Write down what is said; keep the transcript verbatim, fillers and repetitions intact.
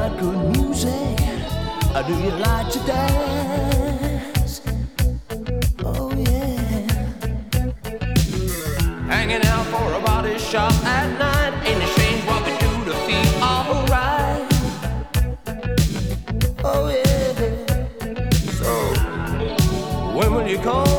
like good music? Or do you like to dance? Oh yeah. Hanging out for a body shop at night. Ain't it strange what we do to feel alright? Oh yeah. So when will you come?